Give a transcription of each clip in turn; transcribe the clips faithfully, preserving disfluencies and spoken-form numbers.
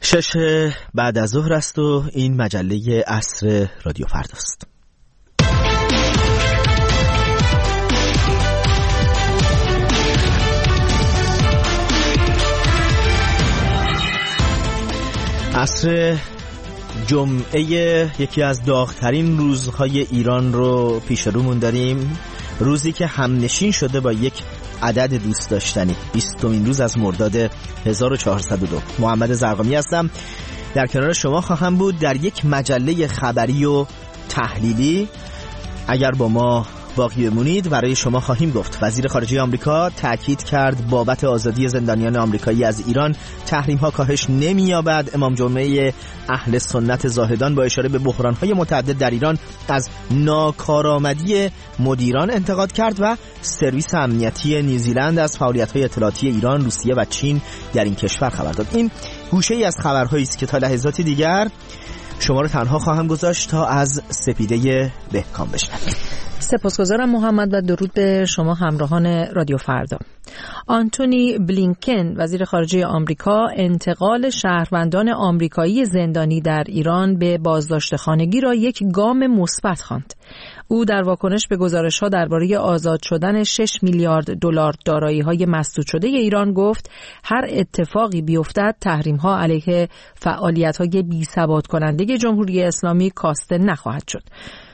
شش بعد از ظهر است و این مجله عصر رادیو فرداست. عصر جمعه یکی از داغ‌ترین روزهای ایران رو پیش رومون داریم، روزی که همنشین شده با یک عدد دوست داشتنی، بیستمین روز از مرداد هزار و چهارصد و دو. محمد زرقامی هستم، در کنار شما خواهم بود در یک مجله خبری و تحلیلی. اگر با ما باقی بمونید برای شما خواهیم گفت وزیر خارجه آمریکا تاکید کرد بابت آزادی زندانیان آمریکایی از ایران تحریم ها کاهش نمی‌یابد. امام جمعه اهل سنت زاهدان با اشاره به بحران‌های متعدد در ایران از ناکارآمدی مدیران انتقاد کرد و سرویس امنیتی نیوزیلند از فعالیت‌های اطلاعاتی ایران، روسیه و چین در این کشور خبر داد. این گوشه‌ای از خبرهایی است که تا لحظاتی دیگر شما رو تنها خواهم گذاشت تا از سپیده بهکام بشنوید. سپاسگزارم محمد و درود به شما همراهان رادیو فردا. آنتونی بلینکن وزیر خارجه آمریکا انتقال شهروندان آمریکایی زندانی در ایران به بازداشت خانگی را یک گام مثبت خواند. او در واکنش به گزارش‌ها درباره آزاد شدن شش میلیارد دلار دارایی‌های مسدود شده ایران گفت هر اتفاقی بیفتد تحریم‌ها علیه فعالیت‌های بی‌ثبات کننده جمهوری اسلامی کاسته نخواهد شد.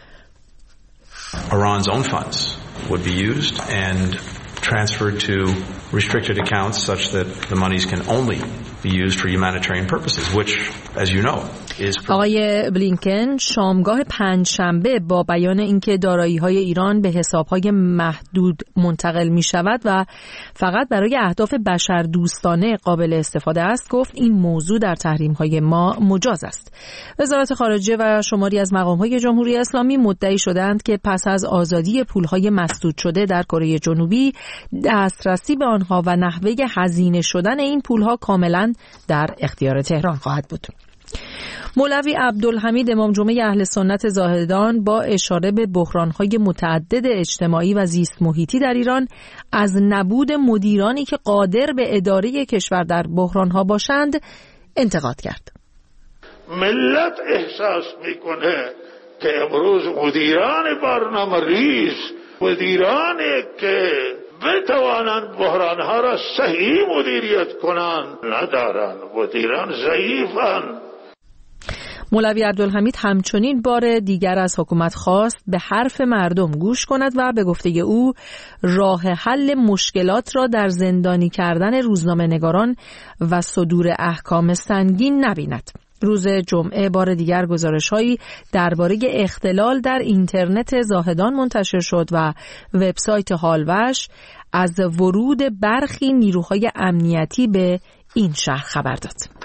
Iran's own funds would be used and transferred to restricted accounts such that the monies can only be used for humanitarian purposes, which, as you know, is... آقای بلینکن شامگاه پنجشنبه با بیان اینکه دارایی‌های ایران به حساب‌های محدود منتقل می‌شود و فقط برای اهداف بشردوستانه قابل استفاده است، گفت این موضوع در تحریم‌های ما مجاز است. وزارت خارجه و شماری از مقام‌های جمهوری اسلامی مدعی شدند که پس از آزادی پول‌های مسدود شده در کره جنوبی دسترسی به آنها و نحوه هزینه شدن این پول‌ها کاملاً در اختیار تهران خواهد بود. مولوی عبدالحمید امام جمعه اهل سنت زاهدان با اشاره به بحران‌های متعدد اجتماعی و زیست محیطی در ایران از نبود مدیرانی که قادر به اداره کشور در بحران‌ها باشند انتقاد کرد. ملت احساس می‌کنه که امروز مدیران برنامه‌ریز، مدیرانی که بتوانند بحرانها را صحیح مدیریت کنند ندارند، مدیران ضعیفند. مولوی عبدالحمید همچنین بار دیگر از حکومت خواست به حرف مردم گوش کند و به گفته او راه حل مشکلات را در زندانی کردن روزنامه نگاران و صدور احکام سنگین نبیند. روز جمعه بار دیگر گزارش‌هایی درباره اختلال در اینترنت زاهدان منتشر شد و وبسایت هالوش از ورود برخی نیروهای امنیتی به این شهر خبر داد.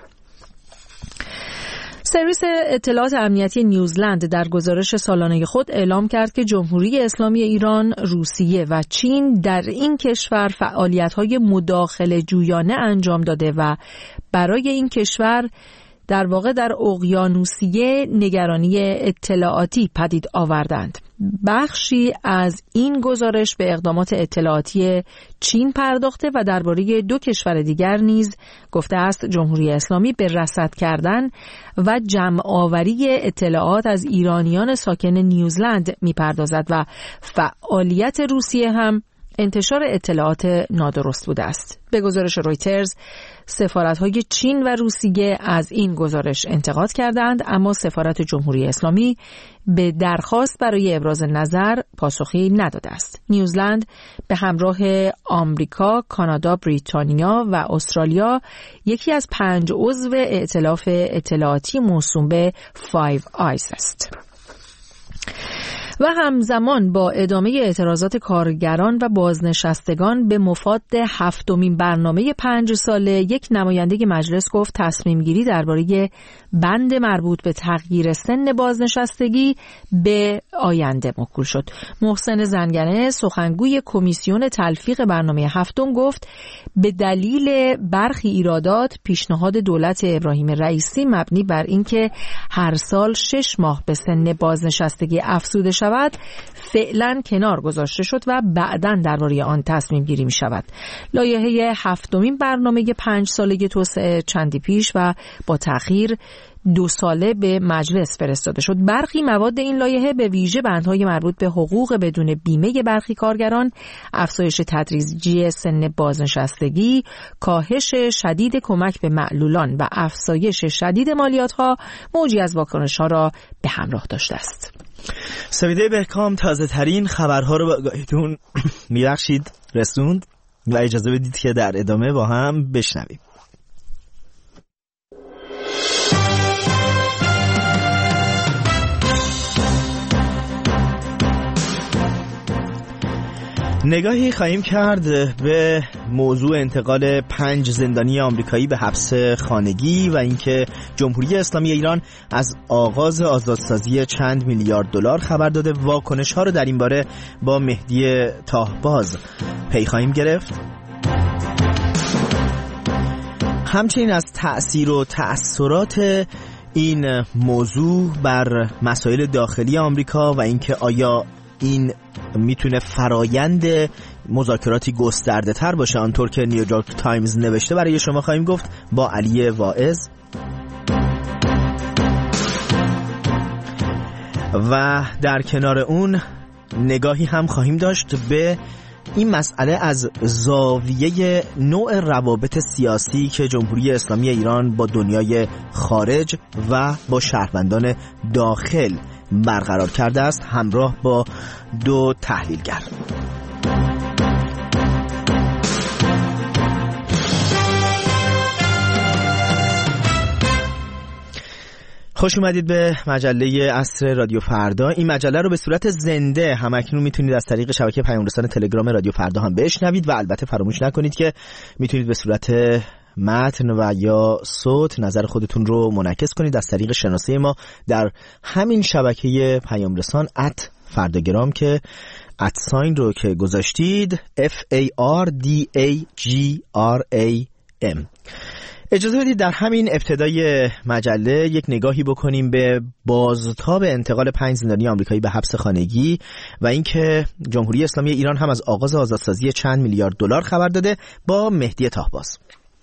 سرویس اطلاعات امنیتی نیوزلند در گزارش سالانه خود اعلام کرد که جمهوری اسلامی ایران، روسیه و چین در این کشور فعالیت‌های مداخله جویانه انجام داده و برای این کشور در واقع در اقیانوسیه نگرانی اطلاعاتی پدید آوردند. بخشی از این گزارش به اقدامات اطلاعاتی چین پرداخته و درباره دو کشور دیگر نیز گفته است جمهوری اسلامی به رصد کردن و جمع آوری اطلاعات از ایرانیان ساکن نیوزلند می‌پردازد و فعالیت روسیه هم انتشار اطلاعات نادرست بوده است. به گزارش رویترز سفارت‌های چین و روسیه از این گزارش انتقاد کردند، اما سفارت جمهوری اسلامی به درخواست برای ابراز نظر پاسخی نداده است. نیوزلند به همراه آمریکا، کانادا، بریتانیا و استرالیا یکی از پنج عضو ائتلاف اطلاعاتی موسوم به فایو آیز است. و همزمان با ادامه اعتراضات کارگران و بازنشستگان به مفاد هفتمین برنامه پنج ساله، یک نماینده مجلس گفت تصمیم گیری درباره بند مربوط به تغییر سن بازنشستگی به آینده موکول شد. محسن زنگنه سخنگوی کمیسیون تلفیق برنامه هفتم گفت به دلیل برخی ایرادات پیشنهاد دولت ابراهیم رئیسی مبنی بر اینکه هر سال شش ماه به سن بازنشستگی افزوده شود شود فعلا کنار گذاشته شد و بعداً درباره آن تصمیم گیری می شود. لایحه هفتمین برنامه پنج ساله توسعه چندی پیش و با تأخیر دو ساله به مجلس فرستاده شد. برخی مواد این لایحه به ویژه بندهای مربوط به حقوق بدون بیمه برخی کارگران، افزایش تدریجی سن بازنشستگی، کاهش شدید کمک به معلولان و افزایش شدید مالیات‌ها موجی از واکنش‌ها را به همراه داشته است. سویده بهکام تازه ترین خبرها رو به آگاهیتون می‌بخشید رسوند و اجازه بدید که در ادامه با هم بشنویم. نگاهی خواهیم کرد به موضوع انتقال پنج زندانی آمریکایی به حبس خانگی و اینکه جمهوری اسلامی ایران از آغاز آزادسازی چند میلیارد دلار خبر داده. واکنش‌ها رو در این باره با مهدی تاهباز پی خواهیم گرفت. همچنین از تأثیر و تأثیرات این موضوع بر مسائل داخلی آمریکا و اینکه آیا این میتونه فرایند مذاکراتی گسترده تر باشه آنطور که نیویورک تایمز نوشته برای شما خواهیم گفت با علی واعظ. و در کنار اون نگاهی هم خواهیم داشت به این مسئله از زاویه نوع روابط سیاسی که جمهوری اسلامی ایران با دنیای خارج و با شهروندان داخل برقرار کرده است، همراه با دو تحلیلگر. خوش اومدید به مجله عصر رادیو فردا. این مجله رو به صورت زنده همکنون میتونید از طریق شبکه پیام‌رسان تلگرام رادیو فردا هم بشنوید و البته فراموش نکنید که میتونید به صورت متن و یا صوت نظر خودتون رو منعکس کنید از طریق شناسه ما در همین شبکه پیام‌رسان ات فرداگرام که ات ساین رو که گذاشتید اف ای آر دی ای جی آر ای ام. اجازه بدید در همین ابتدای مجله یک نگاهی بکنیم به بازتاب انتقال پنج زندانی آمریکایی به حبس خانگی و اینکه جمهوری اسلامی ایران هم از آغاز آزادسازی چند میلیارد دلار خبر داده با مهدی تاهباز.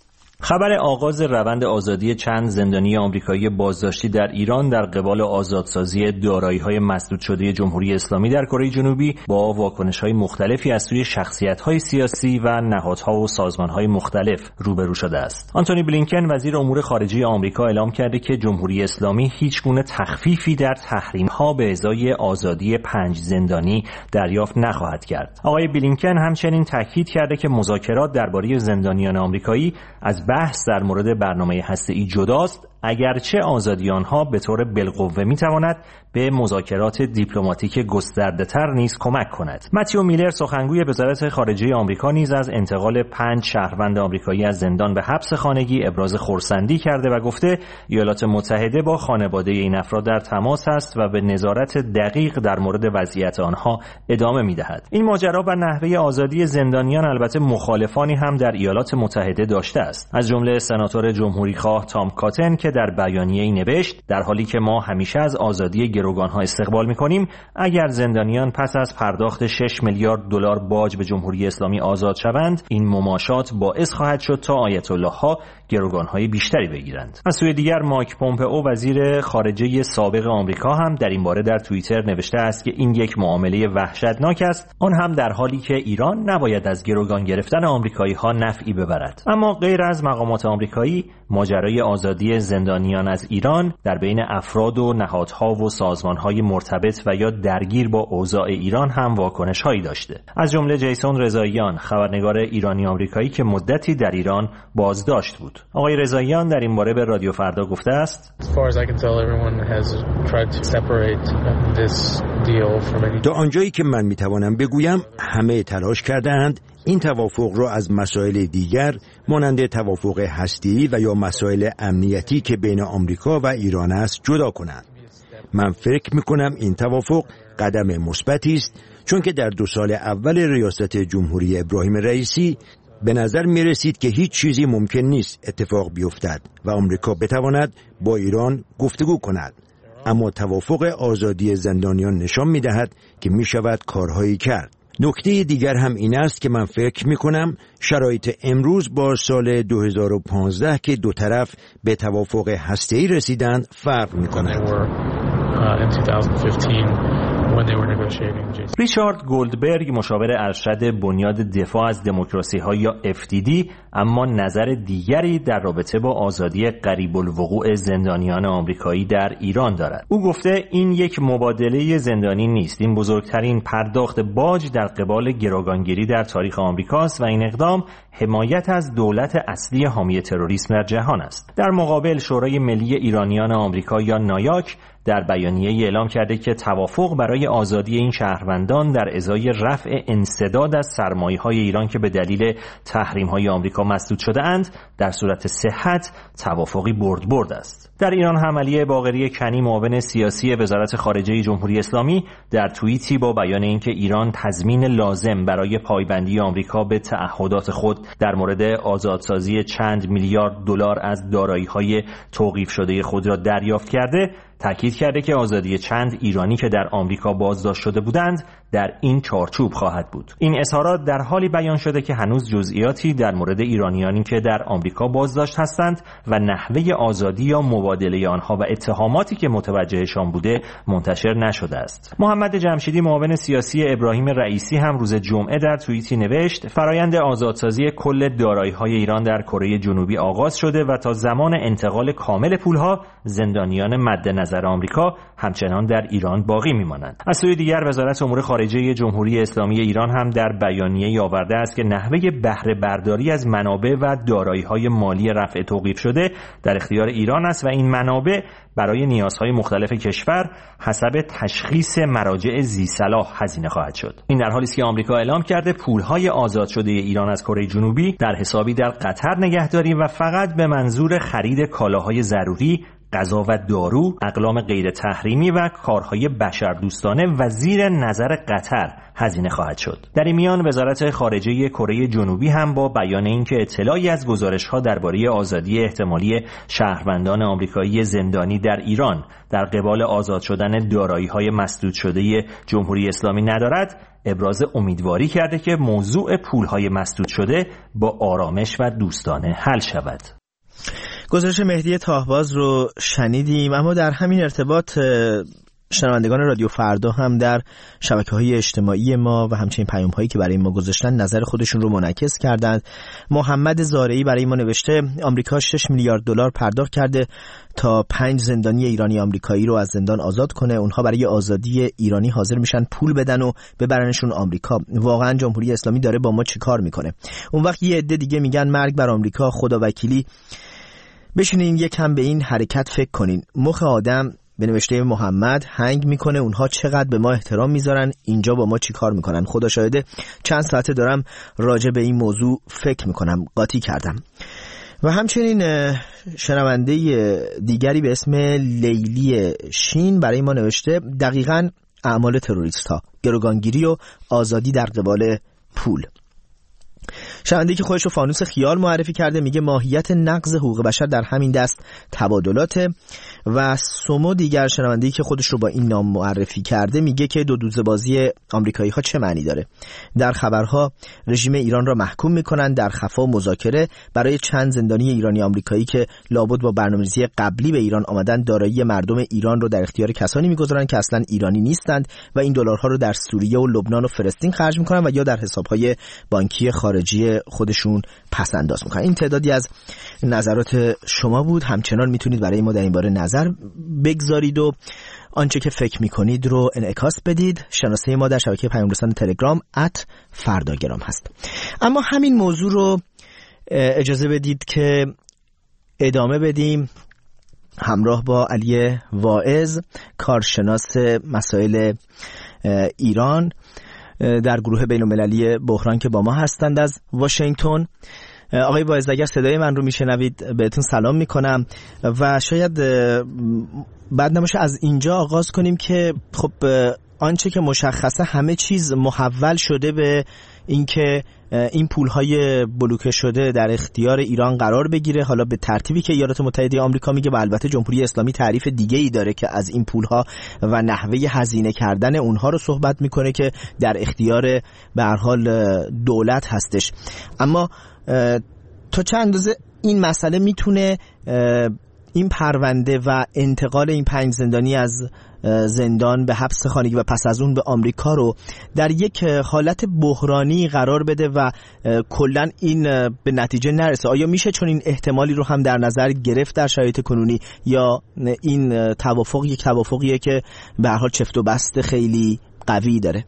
خبر آغاز روند آزادی چند زندانی آمریکایی بازداشتی در ایران در قبال آزادسازی دارایی‌های مسدود شده جمهوری اسلامی در کره جنوبی با واکنش‌های مختلفی از سوی شخصیت‌های سیاسی و نهادها و سازمان‌های مختلف روبرو شده است. آنتونی بلینکن وزیر امور خارجه آمریکا اعلام کرده که جمهوری اسلامی هیچگونه تخفیفی در تحریم‌ها به ازای آزادی پنج زندانی دریافت نخواهد کرد. آقای بلینکن همچنین تاکید کرده که مذاکرات درباره زندانیان آمریکایی از بحث در مورد برنامه هسته‌ای جداست، اگرچه آزادی آنها به طور بالقوه میتواند به مذاکرات دیپلماتیک گسترده‌تر نیز کمک کند. متیو میلر سخنگوی وزارت خارجه آمریکا نیز از انتقال پنج شهروند آمریکایی از زندان به حبس خانگی ابراز خرسندی کرده و گفته ایالات متحده با خانواده این افراد در تماس است و به نظارت دقیق در مورد وضعیت آنها ادامه می‌دهد. این ماجرا و نحوه آزادی زندانیان البته مخالفانی هم در ایالات متحده داشته است، از جمله سناتور جمهوریخواه تام کاتن که در بیانیه‌ای نوشت در حالی که ما همیشه از آزادی گروگان‌ها استقبال می‌کنیم، اگر زندانیان پس از پرداخت شش میلیارد دلار باج به جمهوری اسلامی آزاد شوند، این مماشات باعث خواهد شد تا آیت الله‌ها گروگان‌های بیشتری بگیرند. از سوی دیگر مایک پومپئو وزیر خارجه سابق آمریکا هم در این باره در توییتر نوشته است که این یک معامله وحشتناک است، آن هم در حالی که ایران نباید از گروگان گرفتن آمریکایی‌ها نفعی ببرد. اما غیر از مقامات آمریکایی، ماجرای آزادی زندانیان از ایران در بین افراد و نهادها و سازمان‌های مرتبط و یا درگیر با اوضاع ایران هم واکنش‌هایی داشته. از جمله جیسون رضاییان، خبرنگار ایرانی آمریکایی که مدتی در ایران بازداشت بود. آقای رضاییان در این باره به رادیو فردا گفته است: تا آنجایی که من میتوانم بگویم همه تلاش کردند این توافق را از مسائل دیگر مانند توافق هسته‌ای و یا مسائل امنیتی که بین آمریکا و ایران است جدا کنند. من فکر میکنم این توافق قدم مثبتی است، چون که در دو سال اول ریاست جمهوری ابراهیم رئیسی به نظر می رسید که هیچ چیزی ممکن نیست اتفاق بیفتد و آمریکا بتواند با ایران گفتگو کند. اما توافق آزادی زندانیان نشان می‌دهد که می‌شود کارهایی کرد. نکته دیگر هم این است که من فکر می‌کنم شرایط امروز با سال دو هزار و پانزده که دو طرف به توافق هسته‌ای رسیدند فرق می‌کند. ریچارد گولدبرگ مشاور ارشد بنیاد دفاع از دموکراسی‌ها یا اف دی دی اما نظر دیگری در رابطه با آزادی قریب الوقوع زندانیان آمریکایی در ایران دارد. او گفته این یک مبادله زندانی نیست، این بزرگترین پرداخت باج در قبال گروگانگیری در تاریخ آمریکاست و این اقدام حمایت از دولت اصلی حامی تروریسم در جهان است. در مقابل شورای ملی ایرانیان آمریکا یا نایاک در بیانیه اعلام کرده که توافق برای آزادی این شهروندان در ازای رفع انسداد از سرمایه‌های ایران که به دلیل تحریم‌های آمریکا مسدود شده اند در صورت صحت توافقی برد برد است. در ایران هم علی باقری کنی معاون سیاسی وزارت خارجه جمهوری اسلامی در توییتی با بیان اینکه ایران تضمین لازم برای پایبندی آمریکا به تعهدات خود در مورد آزادسازی چند میلیارد دلار از دارایی‌های توقیف شده خود را دریافت کرده، تاکید کرده که آزادی چند ایرانی که در آمریکا بازداشت شده بودند در این چارچوب خواهد بود. این اظهارات در حالی بیان شده که هنوز جزئیاتی در مورد ایرانیانی که در آمریکا بازداشت هستند و نحوه آزادی یا مبادله آنها و اتهاماتی که متوجهشان بوده منتشر نشده است. محمد جمشیدی معاون سیاسی ابراهیم رئیسی هم روز جمعه در توییتی نوشت فرایند آزادسازی کل دارایی‌های ایران در کره جنوبی آغاز شده و تا زمان انتقال کامل پولها زندانیان مد نظر آمریکا همچنان در ایران باقی میمانند. از سوی دیگر وزارت امور خارجه جمهوری اسلامی ایران هم در بیانیه‌ای آورده است که نحوه بهره برداری از منابع و دارایی‌های مالی رفع توقیف شده در اختیار ایران است و این منابع برای نیازهای مختلف کشور حسب تشخیص مراجع ذی‌صلاح هزینه خواهد شد. این در حالی است که آمریکا اعلام کرده پولهای آزاد شده ایران از کره جنوبی در حسابی در قطر نگهداری و فقط به منظور خرید کالاهای ضروری، غذا و دارو، اقلام غیر تحریمی و کارهای بشردوستانه و زیر نظر قطر هزینه خواهد شد. در این میان وزارت خارجه کره جنوبی هم با بیان اینکه اطلاعی از گزارش‌ها درباره آزادی احتمالی شهروندان آمریکایی زندانی در ایران در قبال آزاد شدن دارایی‌های مسدود شده جمهوری اسلامی ندارد، ابراز امیدواری کرده که موضوع پول‌های مسدود شده با آرامش و دوستانه حل شود. گزارش مهدی تاهباز رو شنیدیم، اما در همین ارتباط شنوندگان رادیو فردا هم در شبکه‌های اجتماعی ما و همچنین پیام‌هایی که برای ما گذاشتن نظر خودشون رو منعکس کردند. محمد زارعی برای ما نوشته آمریکا شش میلیارد دلار پرداخت کرده تا پنج زندانی ایرانی آمریکایی رو از زندان آزاد کنه. اونها برای آزادی ایرانی حاضر میشن پول بدن و ببرنشون آمریکا. واقعا جمهوری اسلامی داره با ما چیکار میکنه؟ اون وقت یه عده دیگه میگن مرگ بر آمریکا، خدا وکیلی. بشینین یکم به این حرکت فکر کنین. مخ آدم به نوشته محمد هنگ میکنه اونها چقدر به ما احترام میذارن، اینجا با ما چی کار میکنن. خدا شاهده چند ساعته دارم راجع به این موضوع فکر میکنم، قاطی کردم. و همچنین شنونده دیگری به اسم لیلی شین برای ما نوشته دقیقاً اعمال تروریست ها، گروگانگیری و آزادی در قبال پول. شنونده که خودش رو فانوس خیال معرفی کرده میگه ماهیت نقض حقوق بشر در همین دست تبادلات. و سومو دیگر شنونده که خودش رو با این نام معرفی کرده میگه که دو دوزه بازی آمریکایی ها چه معنی داره؟ در خبرها رژیم ایران را محکوم میکنن، در خفا مذاکره برای چند زندانی ایرانی آمریکایی که لابد با برنامه‌ریزی قبلی به ایران آمدن دارایی مردم ایران رو در اختیار کسانی میگذارن که اصلا ایرانی نیستند و این دلارها رو در سوریه و لبنان و فلسطین خرج میکنن و یا در حسابهای بانکی خارجی خودشون پس انداز میکنن. این تعدادی از نظرات شما بود. همچنان میتونید برای ما در این باره نظر بگذارید و آنچه که فکر میکنید رو انعکاس بدید. شناسه ما در شبکه پیام رسان تلگرام ات فرداگرام هست. اما همین موضوع رو اجازه بدید که ادامه بدیم همراه با علی واعظ، کارشناس مسائل ایران در گروه بین‌المللی بحران که با ما هستند از واشنگتن. آقای واعظ اگر صدای من رو میشنوید بهتون سلام میکنم و شاید بعد نباشه از اینجا آغاز کنیم که خب آنچه که مشخصه همه چیز محول شده به اینکه این پولهای بلوکه شده در اختیار ایران قرار بگیره، حالا به ترتیبی که ایالات متحده آمریکا میگه و البته جمهوری اسلامی تعریف دیگه ای داره که از این پولها و نحوه هزینه کردن اونها رو صحبت میکنه که در اختیار به هر حال دولت هستش. اما تا چند اندازه این مسئله میتونه این پرونده و انتقال این پنج زندانی از زندان به حبس خانگی و پس از اون به آمریکا رو در یک حالت بحرانی قرار بده و کلاً این به نتیجه نرسه؟ آیا میشه چون این احتمالی رو هم در نظر گرفت در شرایط کنونی، یا این توافق یک توافقیه که به هر حال چفت و بست خیلی قوی داره؟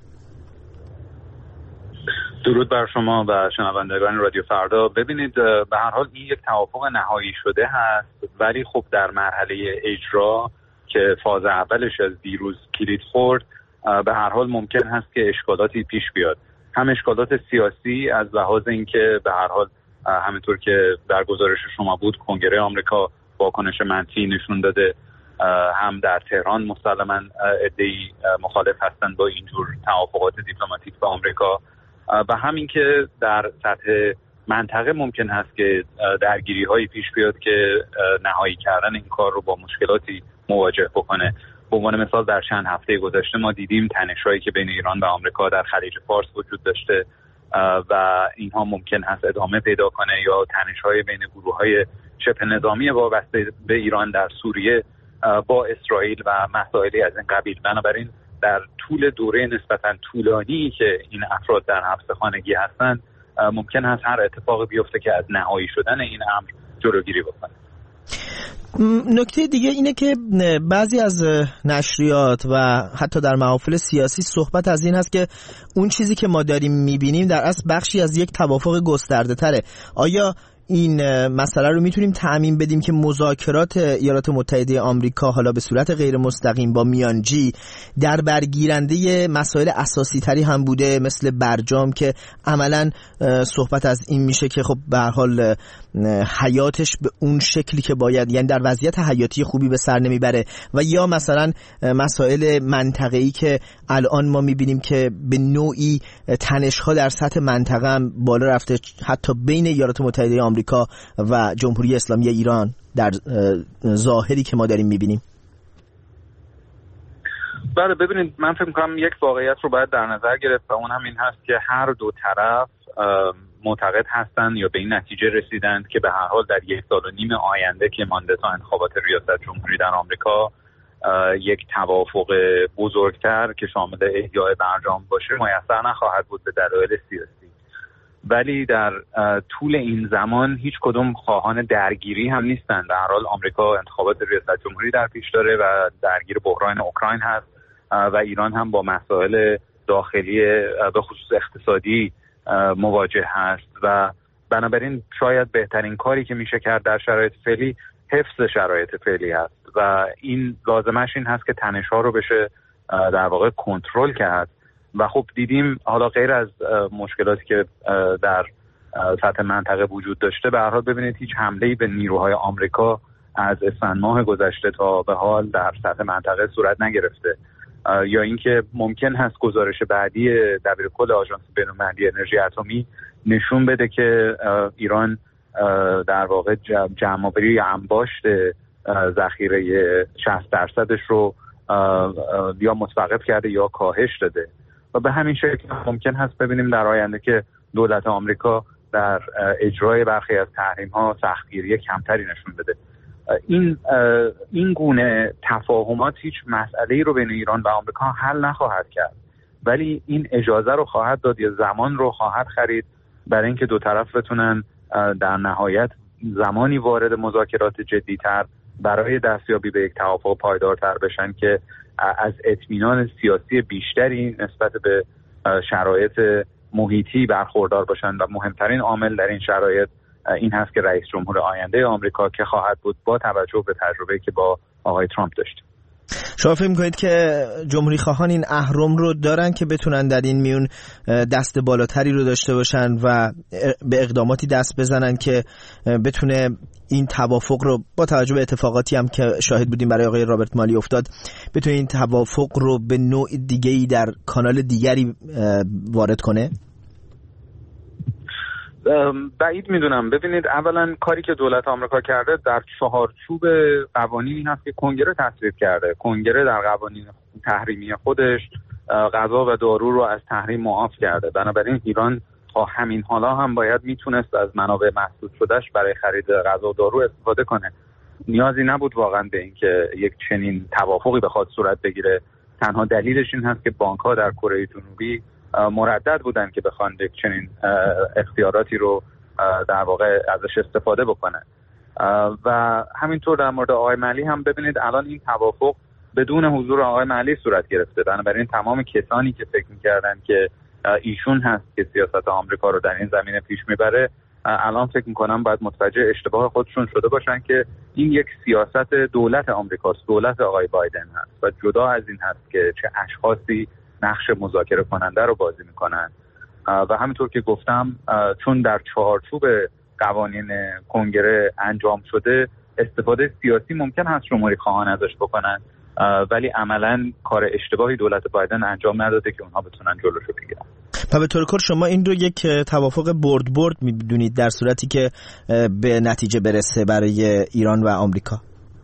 درود بر شما و شنوندگان رادیو فردا. ببینید، به هر حال این یک توافق نهایی شده هست، ولی خب در مرحله اجرا که فاز اولش از دیروز کلید خورد، به هر حال ممکن هست که اشکالاتی پیش بیاد. هم اشکالات سیاسی از لحاظ اینکه به هر حال همونطور که در گزارش شما بود کنگره آمریکا واکنش منفی نشون داده، هم در تهران مسلماً عده‌ای مخالف هستند با اینجور توافقات دیپلماتیک با آمریکا، و همین که در سطح منطقه ممکن هست که درگیری هایی پیش بیاد که نهایی کردن این کار رو با مشکلاتی مواجه بکنه. به عنوان مثال در چند هفته گذشته ما دیدیم تنش‌هایی که بین ایران و آمریکا در خلیج فارس وجود داشته و اینها ممکن هست ادامه پیدا کنه، یا تنش‌های بین گروه‌های شبه نظامی وابسته به ایران در سوریه با اسرائیل و مسائلی از این قبیل. بنابراین در طول دوره نسبتاً طولانی که این افراد در حبس خانگی هستند ممکن هست هر اتفاقی بیفته که از نهایی شدن این امر جلوگیری بکنه. نکته دیگه اینه که بعضی از نشریات و حتی در محافل سیاسی صحبت از این هست که اون چیزی که ما داریم میبینیم در اصل بخشی از یک توافق گسترده تره. آیا این مسئله رو میتونیم تعمیم بدیم که مذاکرات ایالات متحده آمریکا حالا به صورت غیر مستقیم با میانجی در برگیرنده مسائل اساسی تری هم بوده، مثل برجام که عملاً صحبت از این میشه که خب به هر حال حیاتش به اون شکلی که باید، یعنی در وضعیت حیاتی خوبی به سر نمیبره، و یا مثلا مسائل منطقه‌ای که الان ما میبینیم که به نوعی تنش‌ها در سطح منطقه هم بالا رفته، حتی بین ایالات متحده آمریکا و جمهوری اسلامی ایران در ظاهری که ما داریم میبینیم. بله، ببینید، من فکر می‌کنم یک واقعیت رو باید در نظر گرفت و اون هم این هست که هر دو طرف معتقد هستند یا به این نتیجه رسیدند که به هر حال در یک سال و نیم آینده که مانده تا انتخابات ریاست جمهوری در آمریکا یک توافق بزرگتر که شامل احیای برجام باشه میسر نخواهد بود به دلایل سیاسی. ولی در طول این زمان هیچ کدوم خواهان درگیری هم نیستند. در حال آمریکا انتخابات ریاست جمهوری در پیش داره و درگیر بحران اوکراین هست و ایران هم با مسائل داخلی به خصوص اقتصادی مواجه هست و بنابراین شاید بهترین کاری که میشه کرد در شرایط فعلی حفظ شرایط فعلی هست و این لازمش این هست که تنش‌ها رو بشه در واقع کنترل کرد. و خب دیدیم حالا غیر از مشکلاتی که در سطح منطقه وجود داشته، به هر حال ببینید هیچ حمله‌ای به نیروهای آمریکا از اسفند ماه گذشته تا به حال در سطح منطقه صورت نگرفته، یا اینکه ممکن هست گزارش بعدی دبیرکل آژانس بین‌المللی انرژی اتمی نشون بده که ایران در واقع جمع‌آوری یا انباشت ذخیره شصت درصدش رو یا متوقف کرده یا کاهش داده و به همین شکل ممکن هست ببینیم در آینده که دولت آمریکا در اجرای برخی از تحریم‌ها سختگیری کمتری نشون بده. این این گونه تفاهمات هیچ مسئله‌ای رو بین ایران و آمریکا حل نخواهد کرد، ولی این اجازه رو خواهد داد یا زمان رو خواهد خرید برای اینکه دو طرف بتونن در نهایت زمانی وارد مذاکرات جدی‌تر برای دستیابی به یک توافق پایدارتر بشن که از اطمینان سیاسی بیشتری نسبت به شرایط محیطی برخوردار باشن و مهمترین عامل در این شرایط این هست که رئیس جمهور آینده آمریکا که خواهد بود با توجه به تجربه‌ای که با آقای ترامپ داشت. شما فکر می‌کنید که جمهوری خواهان این اهرم رو دارن که بتونن در این میون دست بالاتری رو داشته باشن و به اقداماتی دست بزنن که بتونه این توافق رو با توجه به اتفاقاتی هم که شاهد بودیم برای آقای رابرت مالی افتاد، بتونه این توافق رو به نوع دیگه‌ای در کانال دیگری وارد کنه؟ بعید میدونم. ببینید، اولا کاری که دولت آمریکا کرده در چهارچوب قوانینی هست که کنگره تصویب کرده. کنگره در قوانین تحریمی خودش غذا و دارو رو از تحریم معاف کرده. بنابراین ایران تا همین حالا هم باید میتونست از منابع محدود شدهش برای خرید غذا و دارو استفاده کنه. نیازی نبود واقعا به اینکه یک چنین توافقی بخواد صورت بگیره. تنها دلیلش این هست که بانک‌ها در کره جنوبی مردد بودن که بخوان یک چنین اختیاراتی رو در واقع ازش استفاده بکنن. و همینطور در مورد آقای مالی هم ببینید، الان این توافق بدون حضور آقای مالی صورت گرفته. بنابراین تمام کسانی که فکر می‌کردن که ایشون هست که سیاست آمریکا رو در این زمینه پیش میبره، الان فکر می‌کنم باید متوجه اشتباه خودشون شده باشن که این یک سیاست دولت آمریکاست، دولت آقای بایدن هست و جدا از این هست که چه اشخاصی نقش مذاکره کننده رو بازی میکنن. و همینطور که گفتم، چون در چهارچوب قوانین کنگره انجام شده، استفاده سیاسی ممکن هست جمهوری خواهان ازش بکنن، ولی عملاً کار اشتباهی دولت بایدن انجام نداده که اونها بتونن جلوشو بگیرن. و به طور کل شما این رو یک توافق برد برد می‌دونید در صورتی که به نتیجه برسه برای ایران و آمریکا؟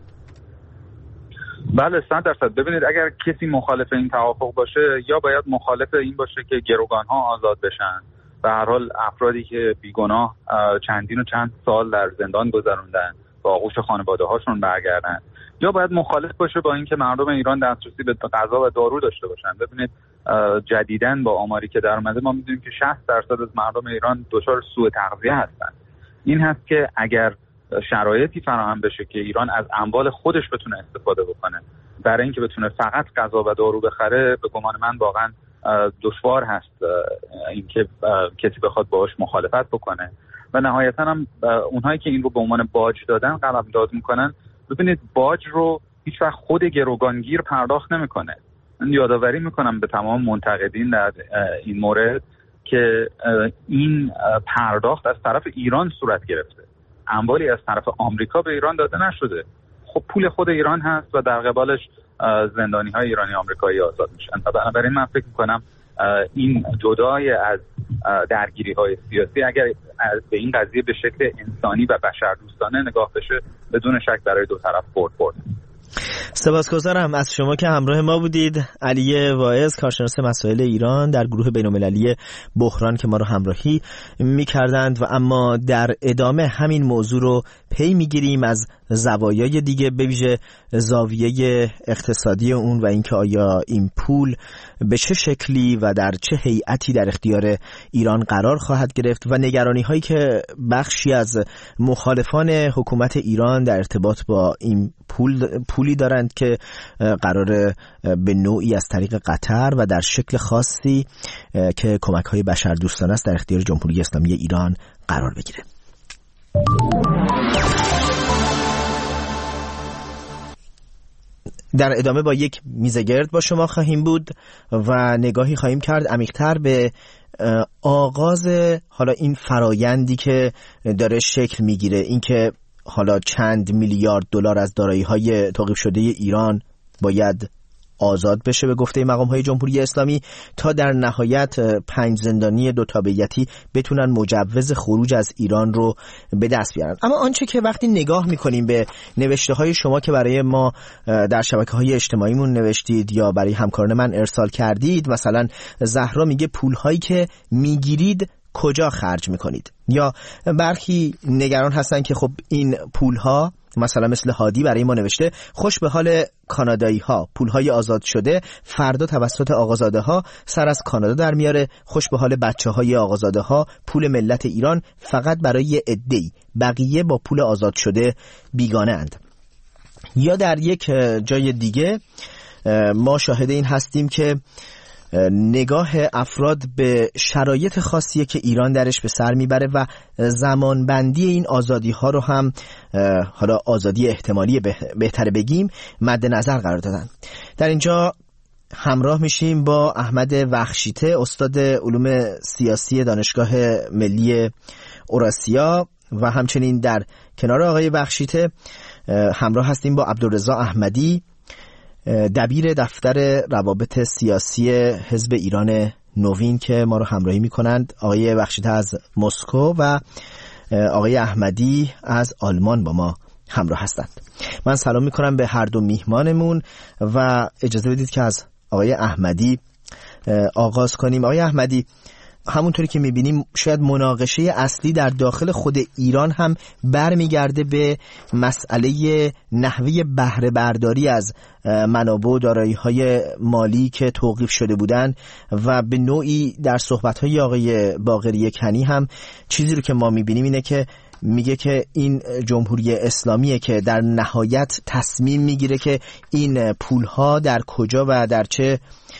بله، صد درصد. ببینید، اگر کسی مخالف این توافق باشه، یا باید مخالف این باشه که گروگان‌ها آزاد بشن، به هر حال افرادی که بیگناه چندین و چند سال در زندان گذروندن و آغوش خانواده‌هاشون برگردن، یا باید مخالف باشه با اینکه مردم ایران دسترسی به غذا و دارو داشته باشن. ببینید، جدیداً با آماری که در اومده ما می‌دونیم که شصت درصد از مردم ایران دچار سوء تغذیه هستن. این هست که اگر شرایطی فراهم بشه که ایران از اموال خودش بتونه استفاده بکنه برای اینکه بتونه فقط غذا و دارو بخره، به گمان من واقعا دشوار هست اینکه کسی بخواد باهاش مخالفت بکنه. و نهایتا هم اونهایی که این رو به عنوان باج دادن قلمداد میکنن. ببینید، باج رو هیچ وقت خود گروگانگیر پرداخت نمیکنه. من یادآوری میکنم به تمام منتقدین در این مورد که این پرداخت از طرف ایران صورت گرفته، اموالی از طرف آمریکا به ایران داده نشده. خب پول خود ایران هست و در قبالش زندانی های ایرانی آمریکایی آزاد میشن. و بنابراین من فکر میکنم این جدای از درگیری های سیاسی، اگر به این قضیه به شکل انسانی و بشردوستانه نگاه بشه، بدون شک برای دو طرف برد برد. سپاسگزارم از شما که همراه ما بودید. علی واعظ، کارشناس مسائل ایران در گروه بین‌المللی بحران که ما رو همراهی می‌کردند. و اما در ادامه همین موضوع رو پی می‌گیریم از زوایای دیگه، به ویژه زاویه اقتصادی اون و اینکه آیا این پول به چه شکلی و در چه هیئتی در اختیار ایران قرار خواهد گرفت و نگرانی‌هایی که بخشی از مخالفان حکومت ایران در ارتباط با این پول پولی دارند که قرار به نوعی از طریق قطر و در شکل خاصی که کمک‌های بشردوستانه است در اختیار جمهوری اسلامی ایران قرار بگیره. در ادامه با یک میزه گرد با شما خواهیم بود و نگاهی خواهیم کرد عمیق‌تر به آغاز حالا این فرایندی که داره شکل میگیره، اینکه حالا چند میلیارد دلار از دارایی‌های توقیف شده ایران باید آزاد بشه به گفته مقام‌های جمهوری اسلامی تا در نهایت پنج زندانی دو تابعیتی بتونن مجوز خروج از ایران رو به دست بیارن. اما آنچه که وقتی نگاه می‌کنیم به نوشته‌های شما که برای ما در شبکه‌های اجتماعیمون نوشتید یا برای همکاران من ارسال کردید، مثلا زهرا میگه پول‌هایی که میگیرید کجا خرج میکنید؟ یا برخی نگران هستن که خب این پولها، مثلا مثل هادی برای ما نوشته، خوش به حال کانادایی ها، پولهای آزاد شده فردا توسط آقازاده ها سر از کانادا در میاره، خوش به حال بچه های آقازاده ها، پول ملت ایران فقط برای عده‌ای، بقیه با پول آزاد شده بیگانه اند. یا در یک جای دیگه ما شاهد این هستیم که نگاه افراد به شرایط خاصیه که ایران درش به سر میبره و زمانبندی این آزادی ها رو هم، حالا آزادی احتمالی بهتره بگیم، مد نظر قرار دادن. در اینجا همراه میشیم با احمد وخشیته، استاد علوم سیاسی دانشگاه ملی اوراسیا، و همچنین در کنار آقای وخشیته همراه هستیم با عبدالرضا احمدی، دبیر دفتر روابط سیاسی حزب ایران نوین که ما رو همراهی میکنند. آقای وخشیته از مسکو و آقای احمدی از آلمان با ما همراه هستند. من سلام میکنم به هر دو میهمانمون و اجازه بدید که از آقای احمدی آغاز کنیم. آقای احمدی، همونطوری که میبینیم شاید مناقشه اصلی در داخل خود ایران هم برمیگرده به مسئله نحوه بهره برداری از منابع و دارایی‌های مالی که توقیف شده بودند و به نوعی در صحبت‌های آقای باقری کنی هم چیزی رو که ما میبینیم اینه که میگه که این جمهوری اسلامیه که در نهایت تصمیم میگیره که این پولها در کجا و در چه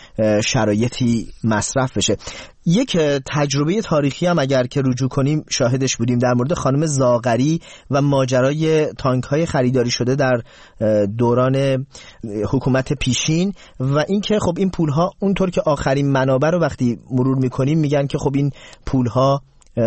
شرایطی مصرف بشه. یک تجربه تاریخی هم اگر که رجوع کنیم شاهدش بودیم در مورد خانم زاغری و ماجرای تانک های خریداری شده در دوران حکومت پیشین و اینکه خب این پولها اونطور که آخرین منابع رو وقتی مرور میکنیم میگن که خب این پولها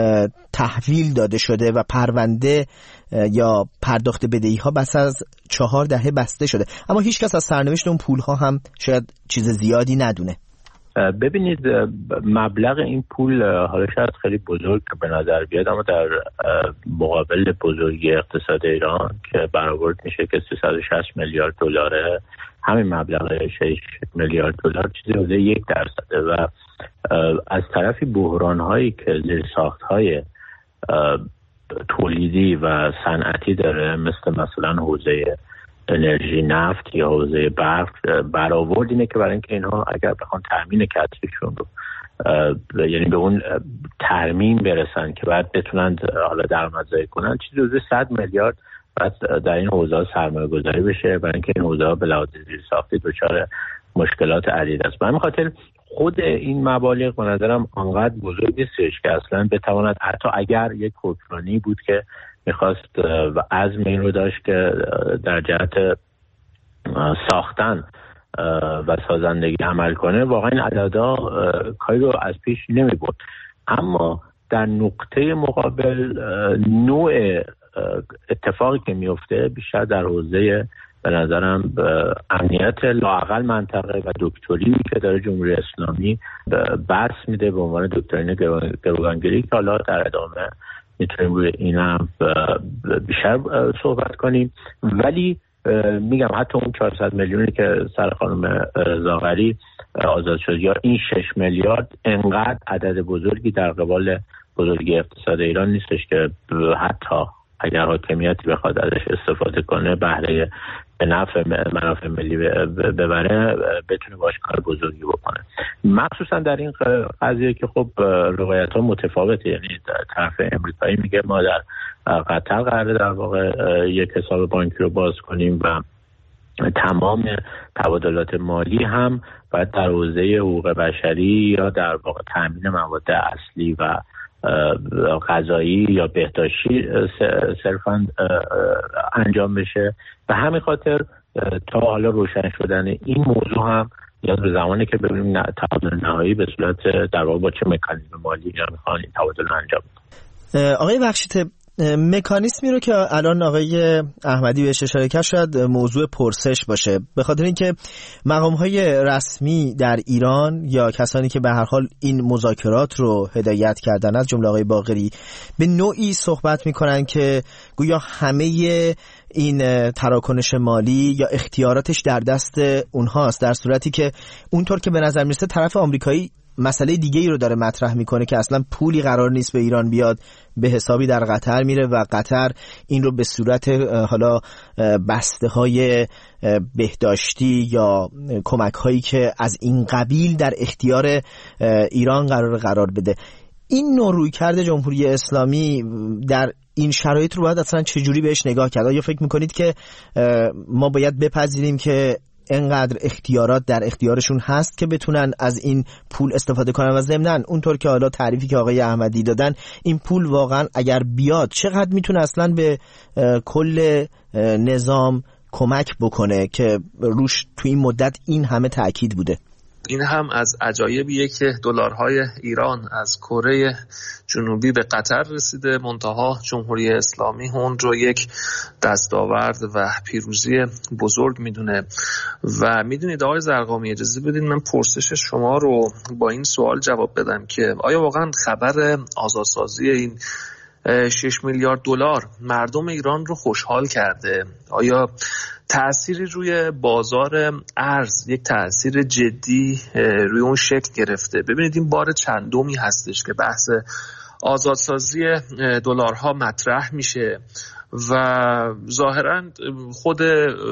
تحویل داده شده و پرونده یا پرداخت بدهی ها بس از چهار دهه بسته شده، اما هیچ کس از سرنوشت اون پول ها هم شاید چیز زیادی ندونه. ببینید مبلغ این پول حالا شاید خیلی بزرگ به نظر بیاد، اما در مقابل بزرگی اقتصاد ایران که برآورد میشه که سیصد و شصت میلیارد دلاره، همین مبلغ شش میلیارد دلار چیزی حدود یک درصده و از طرفی بحران هایی که زیر ساخت های تولیدی و صنعتی داره، مثل مثلا حوزه انرژی نفت یا حوزه برق، برآورد اینه که برای اینکه اینها اگر بخوان تامین کسبشون رو یعنی به اون ترمیم برسن که بعد بتونن حالا درآمدزایی کنن، چیزی حدود صد میلیارد بعد در این حوزه سرمایه گذاری بشه، برای اینکه این حوزه به لحاظ زیر ساختی دچار مشکلات عدید است. به همین خاطر خود این مبالغ به نظرم آنقدر بزرگ نیستش که اصلا بتواند، حتی اگر یک حکمرانی بود که میخواست و عزم این رو داشت که در جهت ساختن و سازندگی عمل کنه، واقعا این عددا کاری رو از پیش نمی برد. اما در نقطه مقابل نوع اتفاقی که میفته بیشتر در حوزه به نظرم امنیت لااقل منطقه و دکتری که داره جمهوری اسلامی بحث میده به عنوان دکترین گروگانگیری که حالا در ادامه میتونیم روی این هم بیشتر صحبت کنیم. ولی میگم حتی اون چهارصد میلیونی که سر خانم زاغری آزاد شد یا این شش میلیارد انقدر عدد بزرگی در قبال بزرگی اقتصاد ایران نیستش که حتی اگر حاکمیتی بخواد ازش استفاده کنه بهره به نفع منافع ملی ببره بتونه باش کار بزرگی بکنه، مخصوصا در این قضیه که خب روایت ها متفاوته. یعنی طرف امریکایی میگه ما در قطر قراره در واقع یک حساب بانکی رو باز کنیم و تمام تبادلات مالی هم باید در حوزه حقوق بشری یا در واقع تامین مواد اصلی و غذایی یا بهداشتی صرفاً انجام بشه. به همین خاطر تا حالا روشن شدن این موضوع هم نیاز به زمانی که ببینیم تبادل نهایی به صورت در واقع با چه مکانیزم مالی یا میخوان این تبادل انجام بدن. آقای وخشیته، مکانیزمی رو که الان آقای احمدی بهش اشاره کرد شاید موضوع پرسش باشه، به خاطر اینکه مقام‌های رسمی در ایران یا کسانی که به هر حال این مذاکرات رو هدایت کردن از جمله آقای باقری به نوعی صحبت میکنن که گویا همه این تراکنش مالی یا اختیاراتش در دست اونهاست، در صورتی که اونطور که به نظر میرسه طرف آمریکایی مسئله دیگه ای رو داره مطرح میکنه که اصلا پولی قرار نیست به ایران بیاد، به حسابی در قطر میره و قطر این رو به صورت حالا بسته های بهداشتی یا کمک هایی که از این قبیل در اختیار ایران قرار قرار بده. این نوع رویکرد جمهوری اسلامی در این شرایط رو باید اصلا چجوری بهش نگاه کرد؟ یا فکر میکنید که ما باید بپذیریم که انقدر اختیارات در اختیارشون هست که بتونن از این پول استفاده کنن و ضمناً اونطور که حالا تعریفی که آقای احمدی دادن، این پول واقعا اگر بیاد چقدر میتونه اصلا به کل نظام کمک بکنه که روش تو این مدت این همه تأکید بوده؟ این هم از عجایبیه که دلارهای ایران از کره جنوبی به قطر رسیده، منتها جمهوری اسلامی اون رو یک دستاورد و پیروزی بزرگ میدونه. و میدونید آقای زرقامی، اجازه بدید من پرسش شما رو با این سوال جواب بدم که آیا واقعا خبر آزادسازی این شش میلیارد دلار مردم ایران رو خوشحال کرده؟ آیا تأثیری روی بازار ارز، یک تأثیر جدی روی اون شکل گرفته؟ ببینید این بار چندمی هستش که بحث آزادسازی دلارها مطرح میشه و ظاهراً خود